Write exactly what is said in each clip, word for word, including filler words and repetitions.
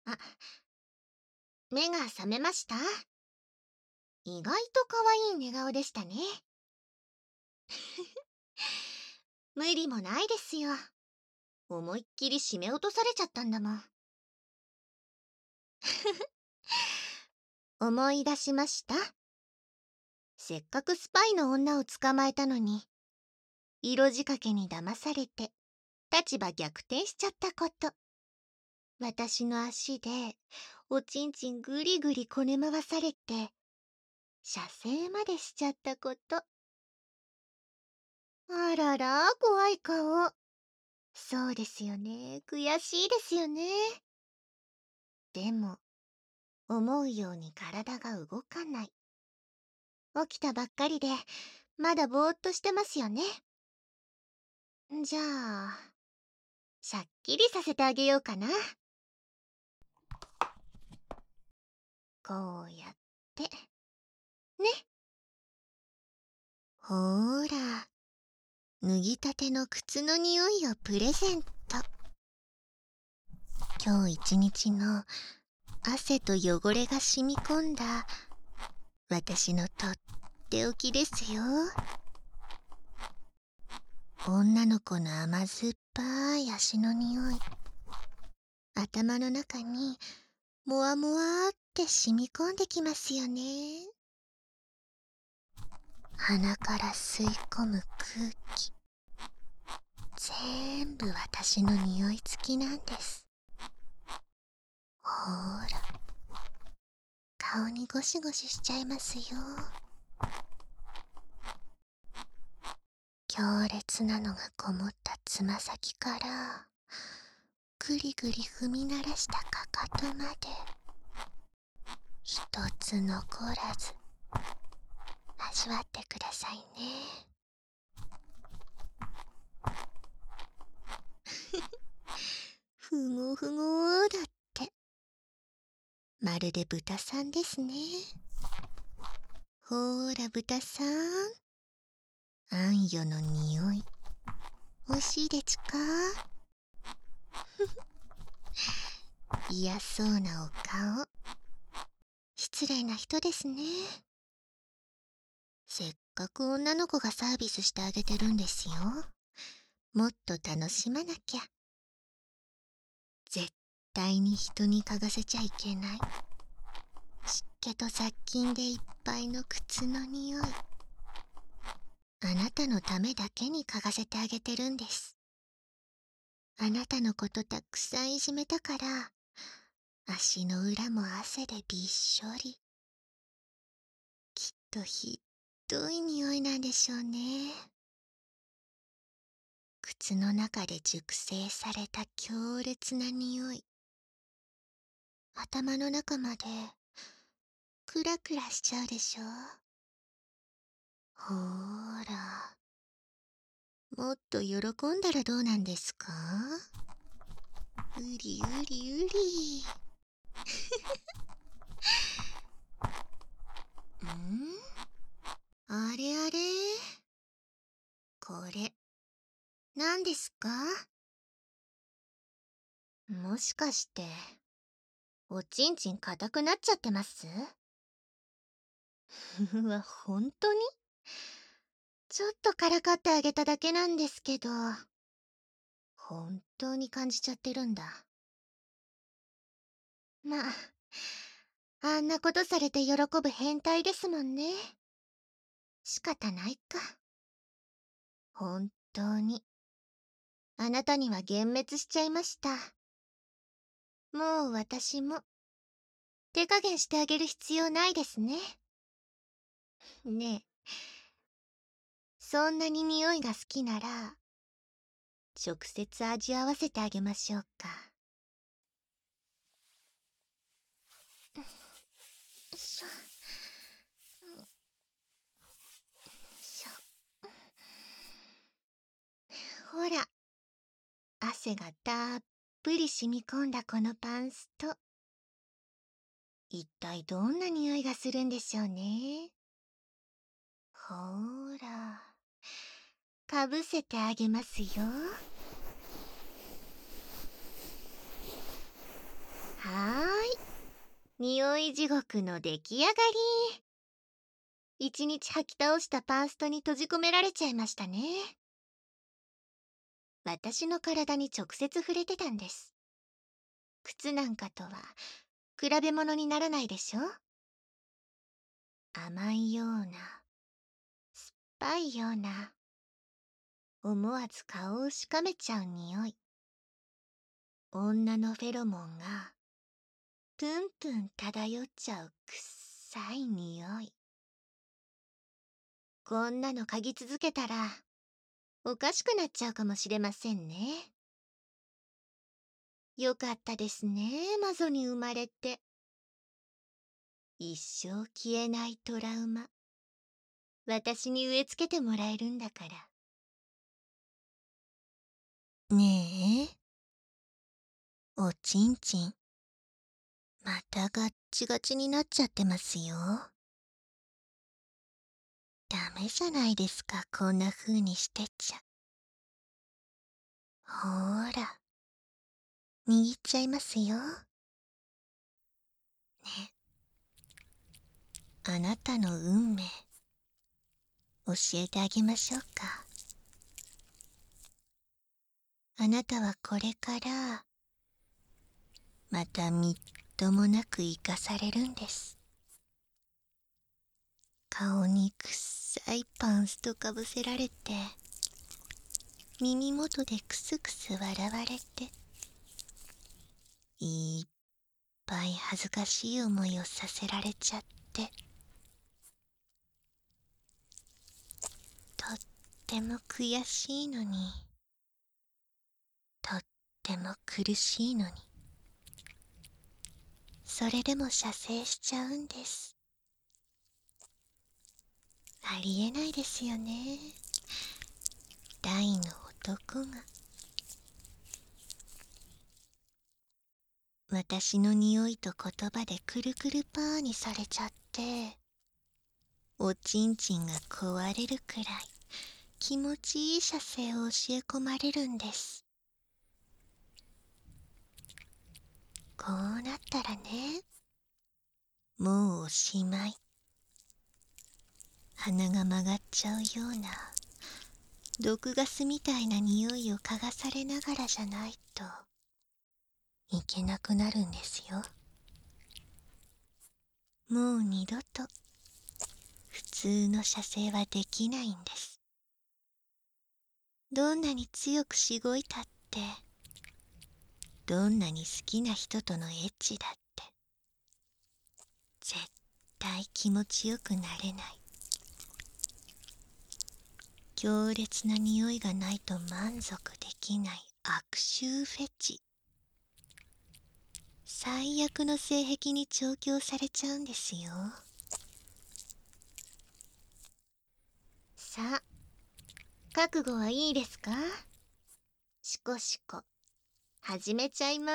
あ、目が覚めました？意外と可愛い寝顔でしたね。無理もないですよ。思いっきり締め落とされちゃったんだもん。思い出しました。せっかくスパイの女を捕まえたのに、色仕掛けに騙されて、立場逆転しちゃったこと。私の足で、おちんちんぐりぐりこね回されて、射精までしちゃったこと。あらら、怖い顔。そうですよね。悔しいですよね。でも、思うように体が動かない。起きたばっかりで、まだぼーっとしてますよね。じゃあ、しゃっきりさせてあげようかな。こうやって。ね。ほーら、脱ぎたての靴の匂いをプレゼント。今日一日の汗と汚れが染み込んだ私のとっておきですよ。女の子の甘酸っぱい足の匂い、頭の中にもわもわって染み込んできますよね。鼻から吸い込む空気、全部私の匂い付きなんです。ほーら、顔にゴシゴシしちゃいますよ。強烈なのがこもったつま先からぐりぐり踏み鳴らしたかかとまで、一つ残らず味わってくださいね。ふごふごだって、まるで豚さんですね。ほーら豚さん、あんよの匂いおいしいでちか？嫌そうなお顔、失礼な人ですね。せっかく女の子がサービスしてあげてるんですよ。もっと楽しまなきゃ。絶対に人に嗅がせちゃいけない、湿気と雑菌でいっぱいの靴の匂い、あなたのためだけに嗅がせてあげてるんです。あなたのことたくさんいじめたから、足の裏も汗でびっしょり。きっとひっどい匂いなんでしょうね。靴の中で熟成された強烈な匂い、頭の中までクラクラしちゃうでしょ。ほーら、もっと喜んだらどうなんですか？うりうりうり。ん？あれあれ？これ、何ですか？もしかして、おちんちん硬くなっちゃってます？うわ、ほんとに？ちょっとからかってあげただけなんですけど、本当に感じちゃってるんだ。まあ、あんなことされて喜ぶ変態ですもんね。仕方ないか。本当に。あなたには幻滅しちゃいました。もう私も、手加減してあげる必要ないですね。ねえ、そんなに匂いが好きなら、直接味わわせてあげましょうか。よいしょ。よいしょ。ほら、汗がたっぷり染み込んだこのパンスト。一体どんな匂いがするんでしょうね。ほーら、かぶせてあげますよ。は匂い地獄の出来上がり。一日履き倒したパンストに閉じ込められちゃいましたね。私の体に直接触れてたんです。靴なんかとは比べ物にならないでしょ。甘いような、酸っぱいような、思わず顔をしかめちゃう匂い。女のフェロモンがプンプン漂っちゃうくっさい匂い。こんなの嗅ぎ続けたらおかしくなっちゃうかもしれませんね。よかったですね、マゾに生まれて。一生消えないトラウマ、私に植え付けてもらえるんだから。ねえ、おちんちん、またガッチガチになっちゃってますよ。ダメじゃないですか、こんな風にしてちゃ。ほーら、握っちゃいますよ。ね、あなたの運命、教えてあげましょうか。あなたはこれからまたみっともなく生かされるんです。顔にくっさいパンストかぶせられて、耳元でクスクス笑われて、いっぱい恥ずかしい思いをさせられちゃって、とっても悔しいのに、とっても苦しいのに、それでも射精しちゃうんです。ありえないですよね、大の男が。私の匂いと言葉でくるくるパーにされちゃって、おちんちんが壊れるくらい気持ちいい射精を教え込まれるんです。こうなったらね、もうおしまい。鼻が曲がっちゃうような毒ガスみたいな匂いを嗅がされながらじゃないといけなくなるんですよ。もう二度と普通の射精はできないんです。どんなに強くしごいたって、どんなに好きな人とのエッチだって絶対気持ちよくなれない。強烈な匂いがないと満足できない悪臭フェチ。最悪の性癖に調教されちゃうんですよ。さあ、覚悟はいいですか？シコシコ始めちゃいます。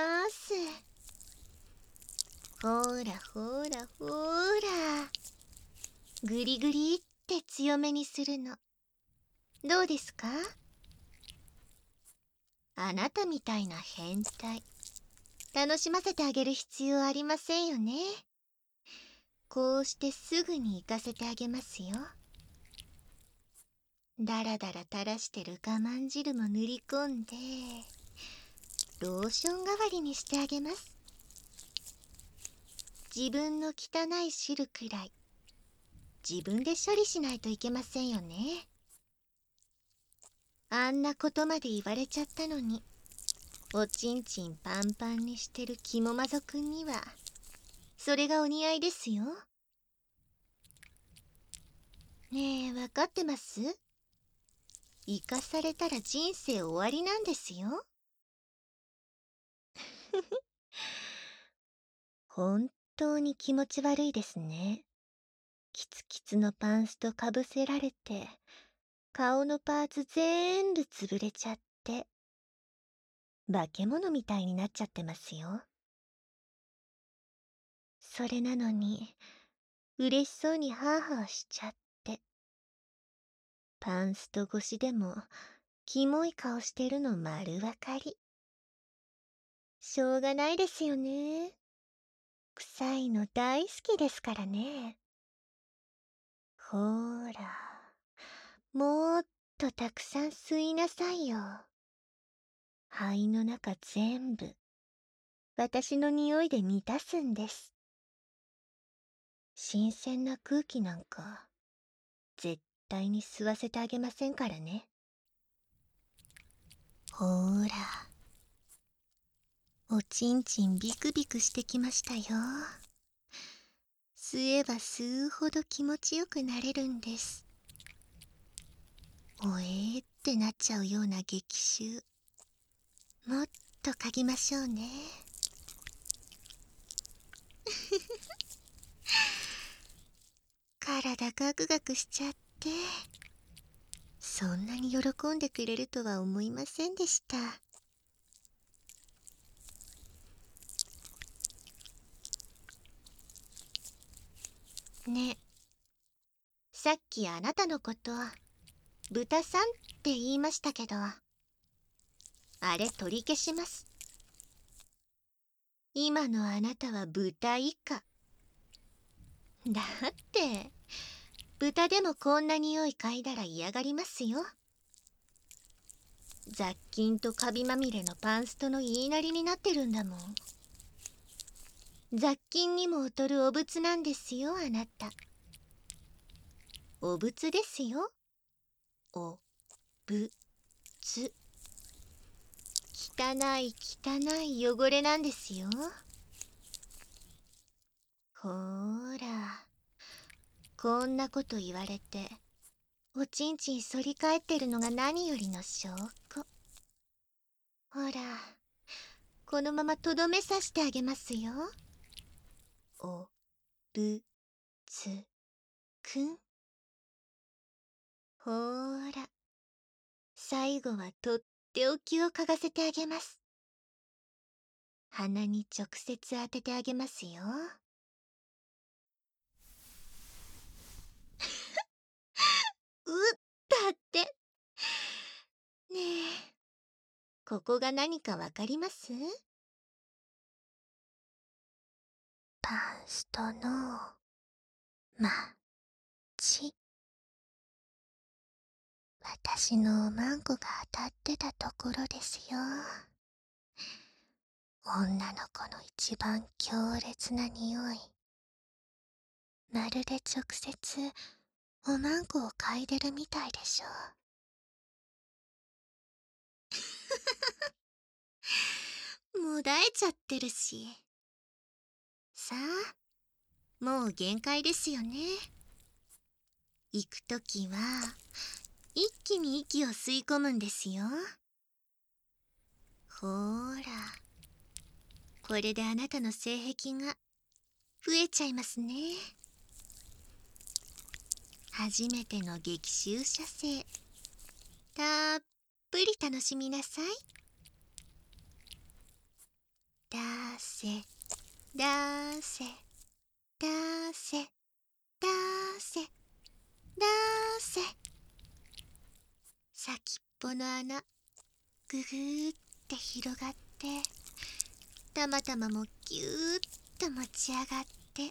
ほーらほーらほーら、グリグリって強めにするのどうですか？あなたみたいな変態、楽しませてあげる必要ありませんよね。こうしてすぐに行かせてあげますよ。だらだら垂らしてる我慢汁も塗り込んでローション代わりにしてあげます。自分の汚い汁くらい自分で処理しないといけませんよね。あんなことまで言われちゃったのに、おちんちんパンパンにしてるキモマゾくんにはそれがお似合いですよ。ねえ、わかってます？生かされたら人生終わりなんですよ。本当に気持ち悪いですね。キツキツのパンスとかぶせられて、顔のパーツぜーんぶ潰れちゃって、化け物みたいになっちゃってますよ。それなのに、嬉しそうにハーハーしちゃって。パンスト越しでも、キモい顔してるの丸わかり。しょうがないですよね。 臭いの大好きですからね。ほーら、もっとたくさん吸いなさいよ。肺の中全部、私の匂いで満たすんです。新鮮な空気なんか、絶対に吸わせてあげませんからね。ほーら、おちんちんビクビクしてきましたよ。吸えば吸うほど気持ちよくなれるんです。おえーってなっちゃうような激臭、もっと嗅ぎましょうね。体ガクガクしちゃって、そんなに喜んでくれるとは思いませんでした。ね、さっきあなたのこと豚さんって言いましたけど、あれ取り消します。今のあなたは豚以下だって、豚でもこんな匂い嗅いだら嫌がりますよ。雑菌とカビまみれのパンストの言いなりになってるんだもん。雑菌にも劣るお仏なんですよ、あなた。お仏ですよ。おぶつ。汚い汚い汚れなんですよ。ほーら、こんなこと言われておちんちん反り返ってるのが何よりの証拠。ほら、このままとどめさしてあげますよ。おぶつくん。ほーら、最後はとっておきを嗅がせてあげます。鼻に直接当ててあげますよ。うったって。ねえ、ここが何かわかります？パンストのまち。私のおまんこが当たってたところですよ。女の子の一番強烈な匂い。まるで直接おまんこを嗅いでるみたいでしょ。もだえちゃってるし。さあ、もう限界ですよね。行くときは一気に息を吸い込むんですよ。ほーら、これであなたの性癖が増えちゃいますね。初めての激臭射精、たっぷり楽しみなさい。だせだせだせだせだせ。先っぽの穴ぐぐーって広がって、たまたまもぎゅーっと持ち上がって、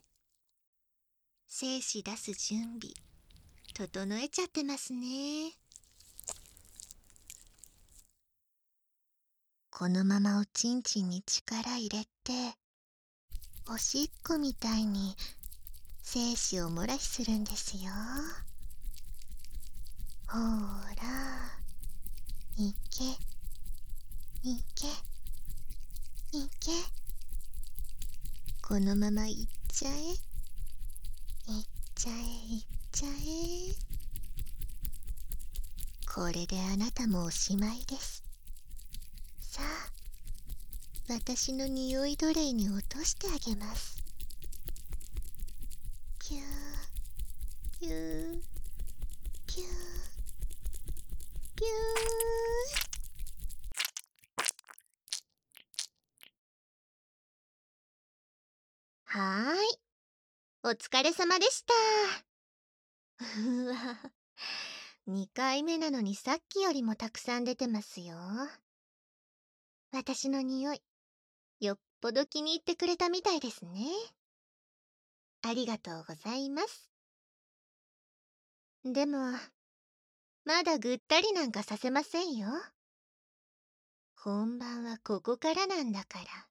精子出す準備整えちゃってますね。このままおちんちんに力入れて、おしっこみたいに精子を漏らしするんですよ。ほーら、いけいけいけ。このままいっちゃえいっちゃえいっちゃえ。これであなたもおしまいです。さあ、私の匂い奴隷に落としてあげます。ピューピューピューピュー。はーい、お疲れ様でした。うわ、にかいめなのにさっきよりもたくさん出てますよ。私の匂い、よっぽど気に入ってくれたみたいですね。 ありがとうございます。でも、まだぐったりなんかさせませんよ。本番はここからなんだから。